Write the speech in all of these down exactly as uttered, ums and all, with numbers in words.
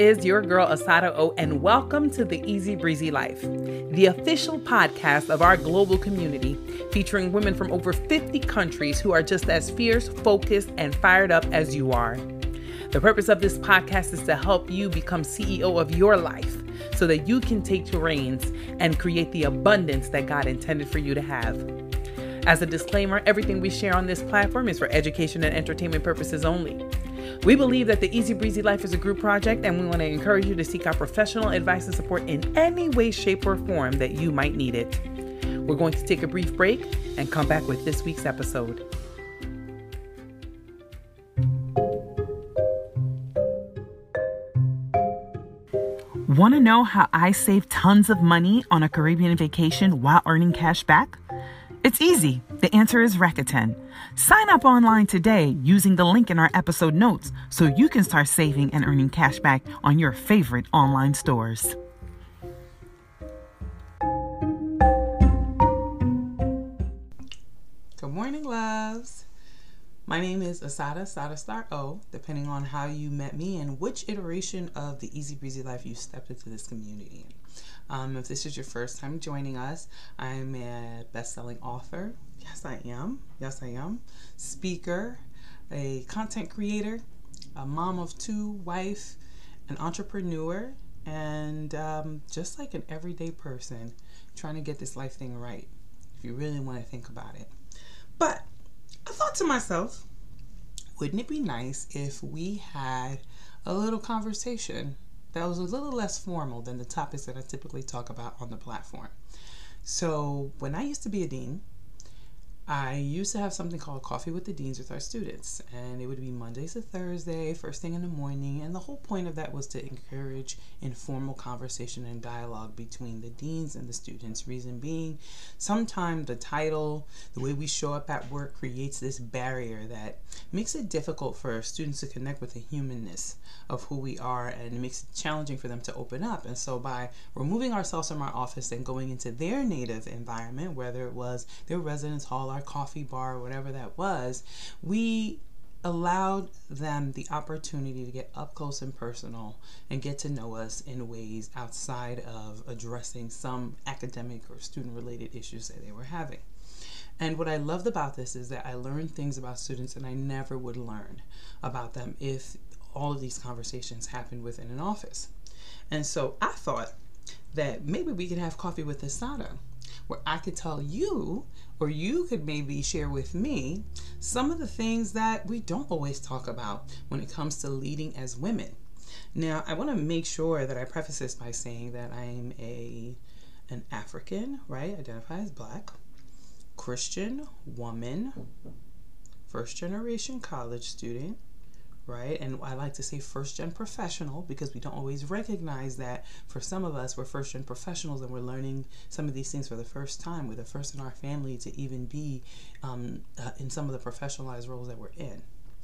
is your girl Asada O, and welcome to the Easy Breezy Life, the official podcast of our global community, featuring women from over fifty countries who are just as fierce, focused, and fired up as you are. The purpose of this podcast is to help you become C E O of your life so that you can take the reins and create the abundance that God intended for you to have. As a disclaimer, everything we share on this platform is for education and entertainment purposes only. We believe that the Easy Breezy Life is a group project, and we want to encourage you to seek out professional advice and support in any way, shape, or form that you might need it. We're going to take a brief break and come back with this week's episode. Want to know how I saved tons of money on a Caribbean vacation while earning cash back? It's easy. The answer is Rakuten. Sign up online today using the link in our episode notes so you can start saving and earning cash back on your favorite online stores. Good morning, loves. My name is Asada, Asada Star O, depending on how you met me and which iteration of the Easy Breezy Life you stepped into this community in. Um, if this is your first time joining us, I'm a best-selling author. Yes, I am. Yes, I am. Speaker, a content creator, a mom of two, wife, an entrepreneur, and um, just like an everyday person trying to get this life thing right, if you really want to think about it. But I thought to myself, wouldn't it be nice if we had a little conversation that was a little less formal than the topics that I typically talk about on the platform? So when I used to be a dean, I used to have something called Coffee with the Deans with our students, and it would be Mondays to Thursday, first thing in the morning, and the whole point of that was to encourage informal conversation and dialogue between the deans and the students. Reason being, sometimes the title, the way we show up at work creates this barrier that makes it difficult for students to connect with the humanness of who we are, and it makes it challenging for them to open up. And so by removing ourselves from our office and going into their native environment, whether it was their residence hall, our coffee bar, whatever that was, we allowed them the opportunity to get up close and personal and get to know us in ways outside of addressing some academic or student-related issues that they were having. And what I loved about this is that I learned things about students and I never would learn about them if all of these conversations happened within an office. And so I thought that maybe we could have Coffee with Asada, where I could tell you, or you could maybe share with me, some of the things that we don't always talk about when it comes to leading as women. Now, I want to make sure that I preface this by saying that I'm a an African, right, identify as Black, Christian woman, first generation college student, right? And I like to say first-gen professional because we don't always recognize that for some of us, we're first-gen professionals and we're learning some of these things for the first time. We're the first in our family to even be um, uh, in some of the professionalized roles that we're in.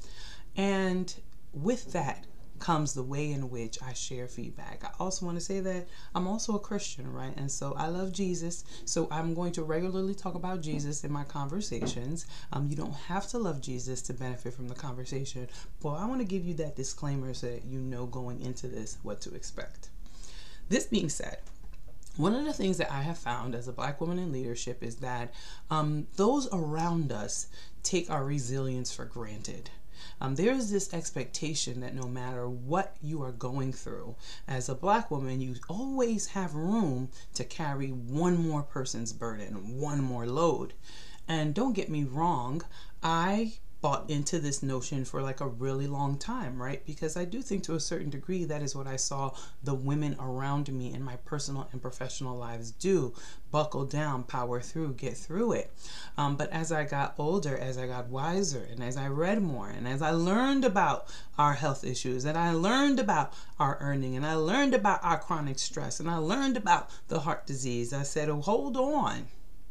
And with that comes the way in which I share feedback. I also want to say that I'm also a Christian, right? And so I love Jesus. So I'm going to regularly talk about Jesus in my conversations. Um, you don't have to love Jesus to benefit from the conversation, but I want to give you that disclaimer so that you know going into this what to expect. This being said, one of the things that I have found as a Black woman in leadership is that um, those around us take our resilience for granted. Um, there is this expectation that no matter what you are going through, as a Black woman, you always have room to carry one more person's burden, one more load. And don't get me wrong, I bought into this notion for like a really long time, right? Because I do think to a certain degree that is what I saw the women around me in my personal and professional lives do. Buckle down, power through, get through it. Um, but as I got older, as I got wiser, and as I read more, and as I learned about our health issues, and I learned about our earning, and I learned about our chronic stress, and I learned about the heart disease, I said, oh, hold on.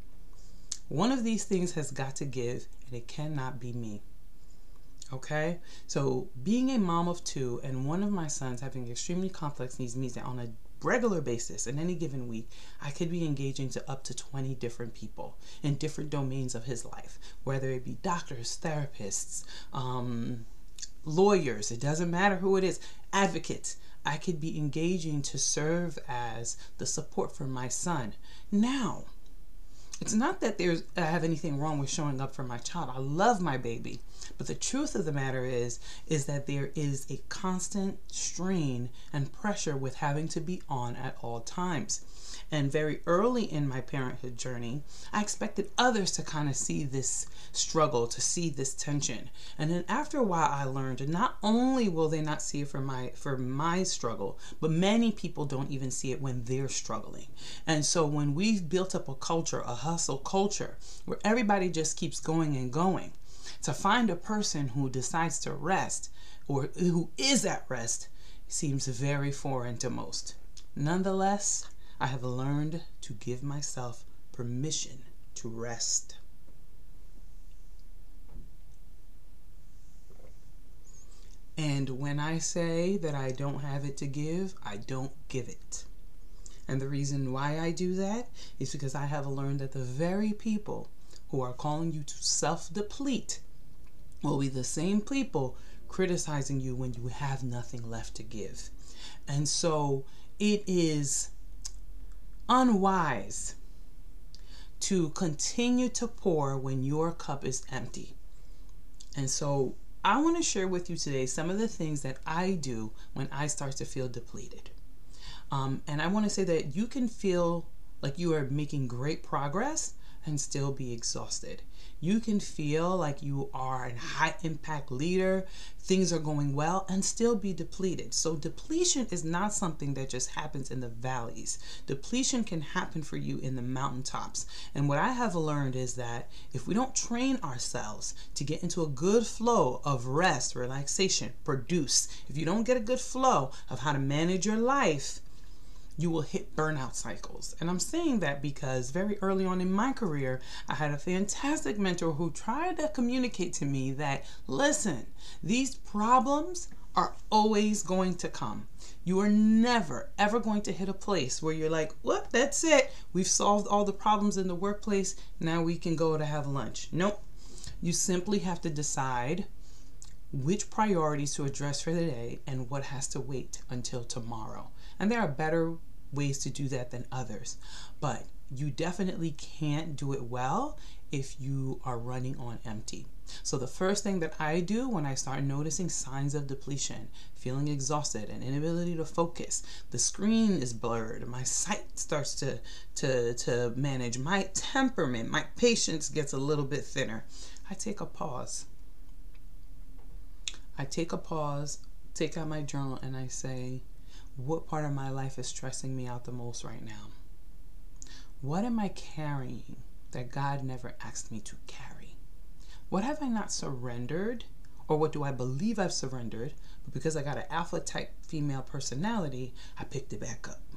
One of these things has got to give, and it cannot be me. Okay? So being a mom of two and one of my sons having extremely complex needs means that on a regular basis in any given week, I could be engaging to up to twenty different people in different domains of his life, whether it be doctors, therapists, um, lawyers, it doesn't matter who it is, advocates. I could be engaging to serve as the support for my son. Now, it's not that there's I have anything wrong with showing up for my child. I love my baby. But the truth of the matter is, is that there is a constant strain and pressure with having to be on at all times. And very early in my parenthood journey, I expected others to kind of see this struggle, to see this tension. And then after a while, I learned that not only will they not see it for my for my struggle, but many people don't even see it when they're struggling. And so when we've built up a culture, a hustle culture, where everybody just keeps going and going, to find a person who decides to rest or who is at rest seems very foreign to most. Nonetheless, I have learned to give myself permission to rest. And when I say that I don't have it to give, I don't give it. And the reason why I do that is because I have learned that the very people who are calling you to self-deplete will be the same people criticizing you when you have nothing left to give. And so it is unwise to continue to pour when your cup is empty. And so I want to share with you today some of the things that I do when I start to feel depleted. Um, and I want to say that you can feel like you are making great progress and still be exhausted. You can feel like you are a high impact leader, things are going well, and still be depleted. So depletion is not something that just happens in the valleys. Depletion can happen for you in the mountaintops. And what I have learned is that if we don't train ourselves to get into a good flow of rest, relaxation, produce, if you don't get a good flow of how to manage your life, you will hit burnout cycles. And I'm saying that because very early on in my career, I had a fantastic mentor who tried to communicate to me that, listen, these problems are always going to come. You are never, ever going to hit a place where you're like, what, that's it. We've solved all the problems in the workplace. Now we can go to have lunch. Nope. You simply have to decide which priorities to address for the day and what has to wait until tomorrow. And there are better ways to do that than others, but you definitely can't do it well if you are running on empty. So the first thing that I do when I start noticing signs of depletion, feeling exhausted, and inability to focus, the screen is blurred, my sight starts to to to manage, my temperament, my patience gets a little bit thinner, I take a pause. I take a pause, take out my journal, and I say, what part of my life is stressing me out the most right now? What am I carrying that God never asked me to carry? What have I not surrendered? Or what do I believe I've surrendered? But because I got an alpha type female personality, I picked it back up.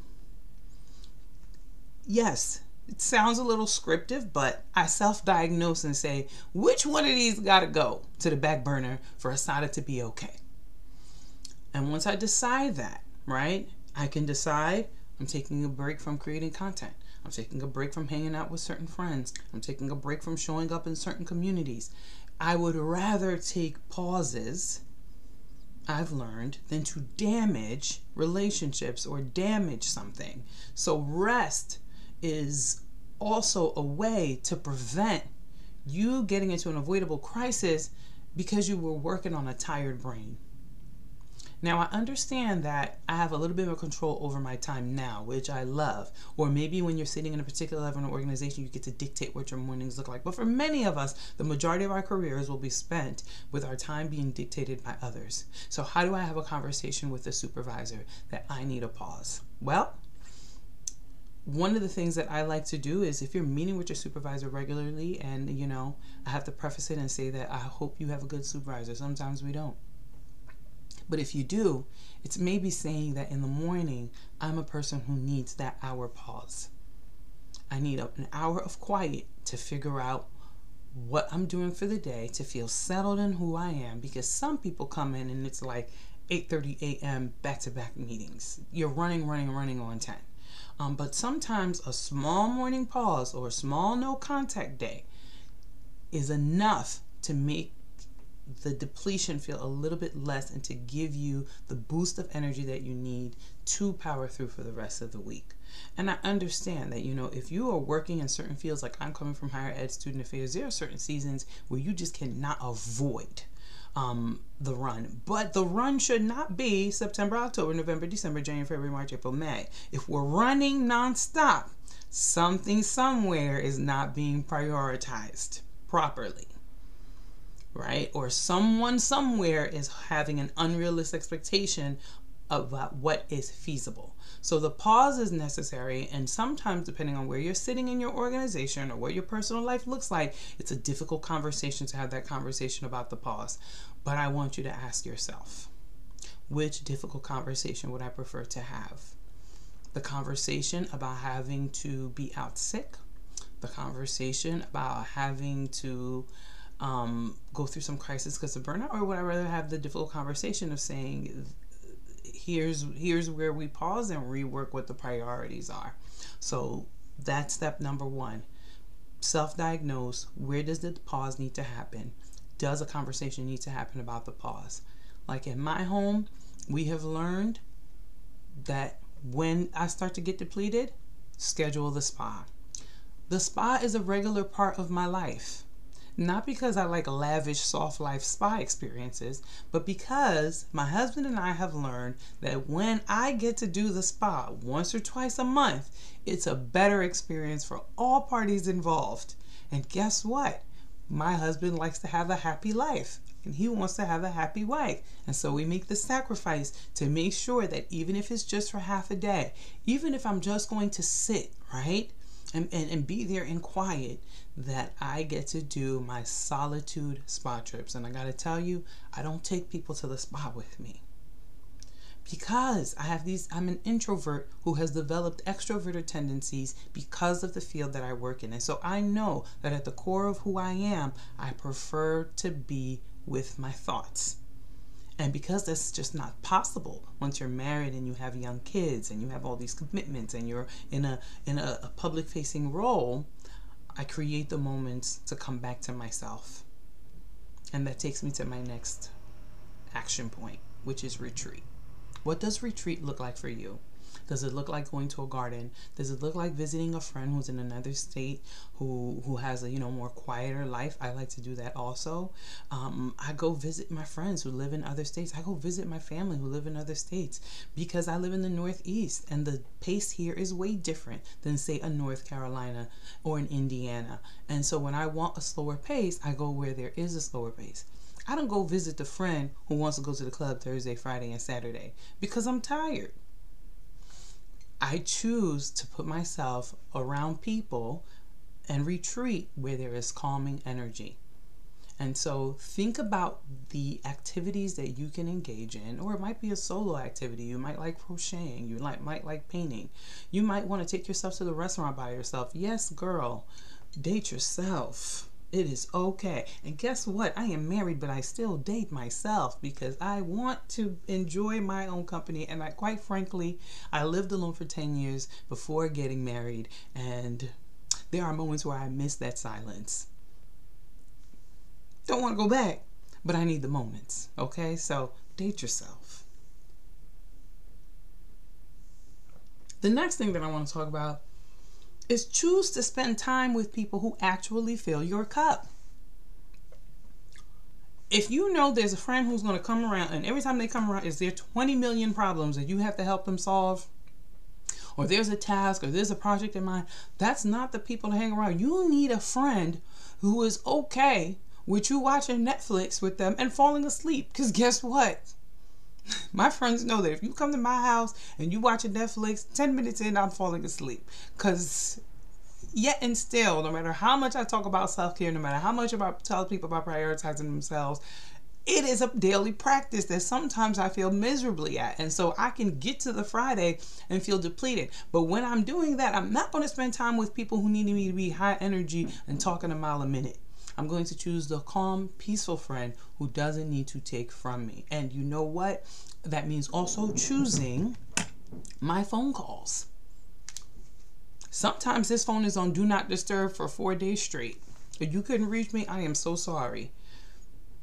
Yes, it sounds a little scriptive, but I self-diagnose and say, which one of these got to go to the back burner for Asada to be okay? And once I decide that, right, I can decide I'm taking a break from creating content. I'm taking a break from hanging out with certain friends. I'm taking a break from showing up in certain communities. I would rather take pauses, I've learned, than to damage relationships or damage something. So rest is also a way to prevent you getting into an avoidable crisis because you were working on a tired brain. Now, I understand that I have a little bit more control over my time now, which I love. Or maybe when you're sitting in a particular level in an organization, you get to dictate what your mornings look like. But for many of us, the majority of our careers will be spent with our time being dictated by others. So how do I have a conversation with a supervisor that I need a pause? Well, one of the things that I like to do is if you're meeting with your supervisor regularly, and, you know, I have to preface it and say that I hope you have a good supervisor. Sometimes we don't. But if you do, it's maybe saying that in the morning, I'm a person who needs that hour pause. I need a, an hour of quiet to figure out what I'm doing for the day, to feel settled in who I am, because some people come in and it's like eight thirty a m back-to-back meetings. You're running, running, running on ten. Um, but sometimes a small morning pause or a small no contact day is enough to make the depletion feel a little bit less and to give you the boost of energy that you need to power through for the rest of the week. And I understand that, you know, if you are working in certain fields, like I'm coming from higher ed, student affairs, there are certain seasons where you just cannot avoid um, the run. But the run should not be September, October, November, December, January, February, March, April, May. If we're running nonstop, something somewhere is not being prioritized properly. Right? Or someone somewhere is having an unrealistic expectation about what is feasible. So the pause is necessary, and sometimes depending on where you're sitting in your organization or what your personal life looks like, it's a difficult conversation to have that conversation about the pause. But I want you to ask yourself, which difficult conversation would I prefer to have? The conversation about having to be out sick, the conversation about having to Um, go through some crisis because of burnout, or would I rather have the difficult conversation of saying, here's here's where we pause and rework what the priorities are? So that's step number one. Self-diagnose. Where does the pause need to happen? Does a conversation need to happen about the pause? Like in my home, we have learned that when I start to get depleted, schedule the spa. The spa is a regular part of my life. Not because I like lavish, soft life spa experiences, but because my husband and I have learned that when I get to do the spa once or twice a month, it's a better experience for all parties involved. And guess what? My husband likes to have a happy life, and he wants to have a happy wife. And so we make the sacrifice to make sure that even if it's just for half a day, even if I'm just going to sit, right? And, and, and be there in quiet, that I get to do my solitude spa trips. And I gotta tell you, I don't take people to the spa with me because I have these, I'm an introvert who has developed extroverted tendencies because of the field that I work in. And so I know that at the core of who I am, I prefer to be with my thoughts. And because that's just not possible once you're married and you have young kids and you have all these commitments and you're in a in a, a public facing role, I create the moments to come back to myself. And that takes me to my next action point, which is retreat. What does retreat look like for you? Does it look like going to a garden? Does it look like visiting a friend who's in another state who who has a, you know, more quieter life? I like to do that also. Um, I go visit my friends who live in other states. I go visit my family who live in other states because I live in the Northeast and the pace here is way different than, say, a North Carolina or an Indiana. And so when I want a slower pace, I go where there is a slower pace. I don't go visit the friend who wants to go to the club Thursday, Friday, and Saturday because I'm tired. I choose to put myself around people and retreat where there is calming energy. And so think about the activities that you can engage in, or it might be a solo activity. You might like crocheting. You might, might like painting. You might want to take yourself to the restaurant by yourself. Yes, girl, date yourself. It is okay. And guess what? I am married, but I still date myself because I want to enjoy my own company. And I, quite frankly, I lived alone for ten years before getting married. And there are moments where I miss that silence. Don't want to go back, but I need the moments. Okay? So date yourself. The next thing that I want to talk about is choose to spend time with people who actually fill your cup. If you know there's a friend who's going to come around and every time they come around is there twenty million problems that you have to help them solve, or there's a task or there's a project in mind, that's not the people to hang around. You need a friend who is okay with you watching Netflix with them and falling asleep. Because guess what? My friends know that if you come to my house and you watch Netflix, ten minutes in, I'm falling asleep. Because yet and still, no matter how much I talk about self-care, no matter how much I tell people about prioritizing themselves, it is a daily practice that sometimes I feel miserably at. And so I can get to the Friday and feel depleted. But when I'm doing that, I'm not going to spend time with people who need me to be high energy and talking a mile a minute. I'm going to choose the calm, peaceful friend who doesn't need to take from me. And you know what? That means also choosing my phone calls. Sometimes this phone is on Do Not Disturb for four days straight. If you couldn't reach me, I am so sorry.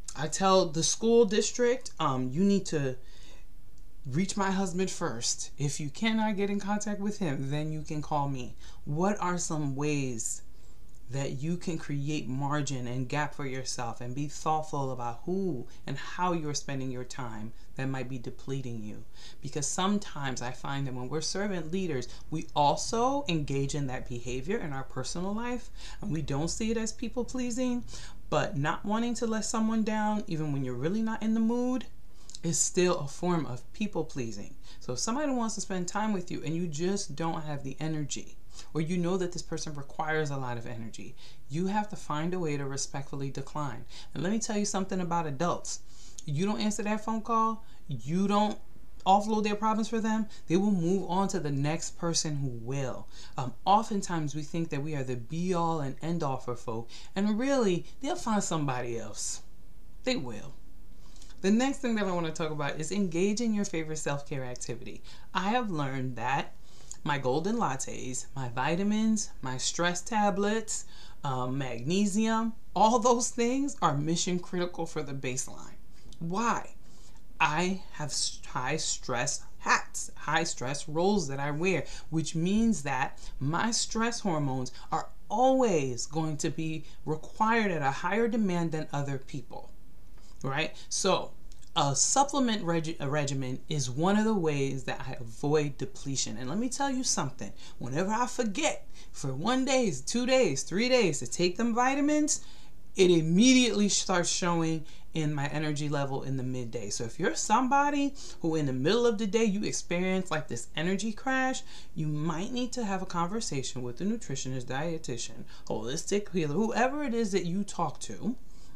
I tell the school district, um, you need to reach my husband first. If you cannot get in contact with him, then you can call me. What are some ways that you can create margin and gap for yourself and be thoughtful about who and how you're spending your time that might be depleting you? Because sometimes I find that when we're servant leaders, we also engage in that behavior in our personal life, and we don't see it as people pleasing, but not wanting to let someone down, even when you're really not in the mood, is still a form of people pleasing. So if somebody wants to spend time with you and you just don't have the energy, or you know that this person requires a lot of energy, you have to find a way to respectfully decline. And let me tell you something about adults. You don't answer that phone call, you don't offload their problems for them, they will move on to the next person who will. Um, oftentimes we think that we are the be all and end all for folk, and really they'll find somebody else. They will. The next thing that I want to talk about is engage in your favorite self-care activity. I have learned that my golden lattes, my vitamins, my stress tablets, um, magnesium, all those things are mission critical for the baseline. Why? I have high stress hats, high stress roles that I wear, which means that my stress hormones are always going to be required at a higher demand than other people. Right? So a supplement reg a regimen is one of the ways that I avoid depletion. And let me tell you something, whenever I forget for one day, two days, three days to take them vitamins, it immediately starts showing in my energy level in the midday. So if you're somebody who in the middle of the day you experience like this energy crash, you might need to have a conversation with a nutritionist, dietitian, holistic healer, whoever it is that you talk to,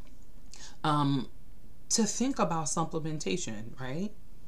um, to think about supplementation, right?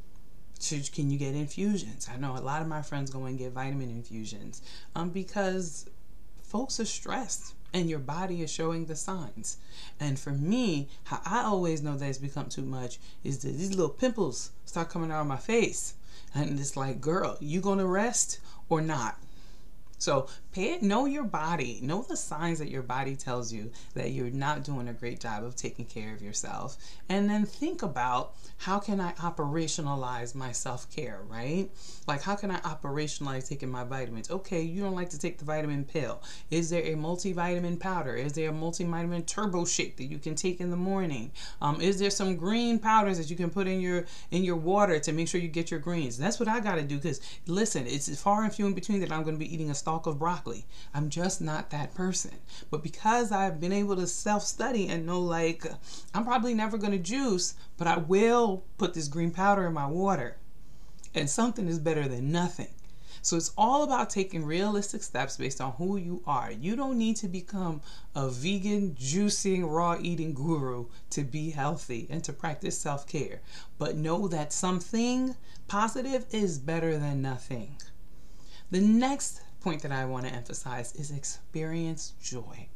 So can you get infusions? I know a lot of my friends go and get vitamin infusions um, because folks are stressed and your body is showing the signs. And for me, how I always know that it's become too much is that these little pimples start coming out of my face. And it's like, girl, you gonna rest or not? So pay it, know your body, know the signs that your body tells you that you're not doing a great job of taking care of yourself. And then think about, how can I operationalize my self-care, right? Like, how can I operationalize taking my vitamins? Okay, you don't like to take the vitamin pill. Is there a multivitamin powder? Is there a multivitamin turbo shake that you can take in the morning? Um, is there some green powders that you can put in your in your water to make sure you get your greens? That's what I got to do, because listen, it's far and few in between that I'm going to be eating a stalk of broccoli. I'm just not that person. But because I've been able to self-study and know, like, I'm probably never going to juice, but I will put this green powder in my water. And something is better than nothing. So it's all about taking realistic steps based on who you are. You don't need to become a vegan, juicing, raw eating guru to be healthy and to practice self-care. But know that something positive is better than nothing. The next point that I want to emphasize is experience joy.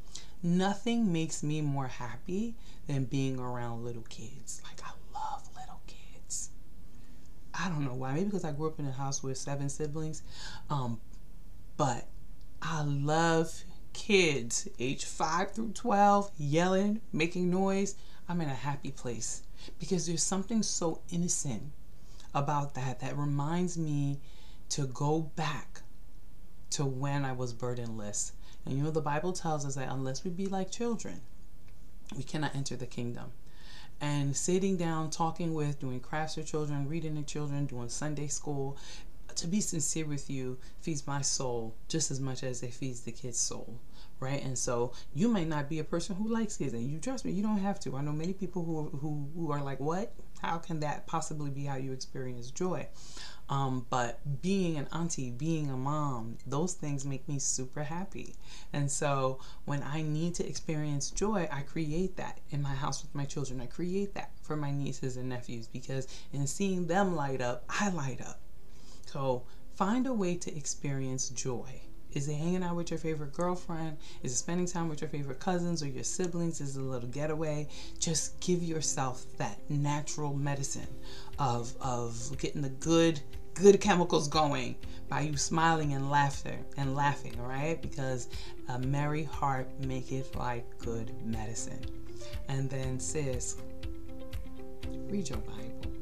Nothing makes me more happy than being around little kids. Like, I love little kids. I don't know why. Maybe because I grew up in a house with seven siblings. Um, but I love kids age five through twelve, yelling, making noise. I'm in a happy place because there's something so innocent about that that reminds me to go back to when I was burdenless. And you know, the Bible tells us that unless we be like children, we cannot enter the kingdom. And sitting down, talking with, doing crafts with children, reading to children, doing Sunday school, to be sincere with you, feeds my soul just as much as it feeds the kid's soul, right? And so you may not be a person who likes kids, and you trust me, you don't have to. I know many people who who who are like, what? How can that possibly be how you experience joy? Um, but being an auntie, being a mom, those things make me super happy. And so when I need to experience joy, I create that in my house with my children. I create that for my nieces and nephews, because in seeing them light up, I light up. So find a way to experience joy. Is it hanging out with your favorite girlfriend? Is it spending time with your favorite cousins or your siblings? Is it a little getaway? Just give yourself that natural medicine of, of getting the good good chemicals going by you smiling and laughter and laughing, all right? Because a merry heart maketh like good medicine. And then sis, read your Bible.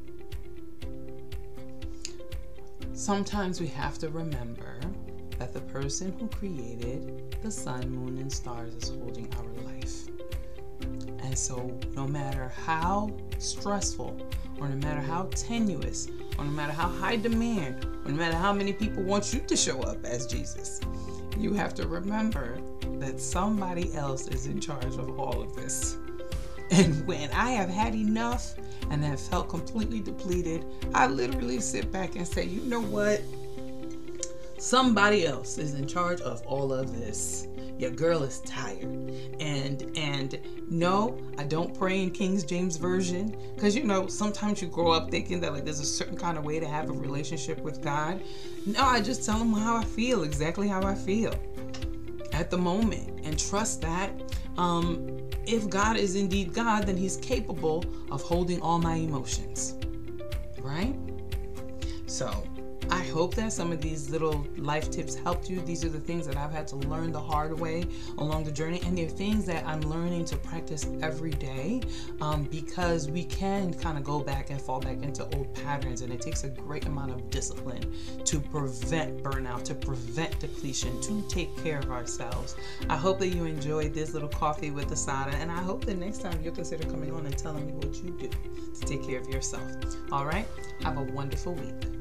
Sometimes we have to remember that the person who created the sun, moon, and stars is holding our life. And so no matter how stressful, or no matter how tenuous, or no matter how high demand, or no matter how many people want you to show up as Jesus, you have to remember that somebody else is in charge of all of this. And when I have had enough and have felt completely depleted, I literally sit back and say, you know what? Somebody else is in charge of all of this. Your girl is tired. And and no, I don't pray in King James Version, because you know, sometimes you grow up thinking that like there's a certain kind of way to have a relationship with God. No, I just tell him how I feel, exactly how I feel at the moment, and trust that um if God is indeed God, then he's capable of holding all my emotions, right? So I hope that some of these little life tips helped you. These are the things that I've had to learn the hard way along the journey, and they're things that I'm learning to practice every day, um, because we can kind of go back and fall back into old patterns, and it takes a great amount of discipline to prevent burnout, to prevent depletion, to take care of ourselves. I hope that you enjoyed this little coffee with Asada, and I hope that next time you'll consider coming on and telling me what you do to take care of yourself. All right? Have a wonderful week.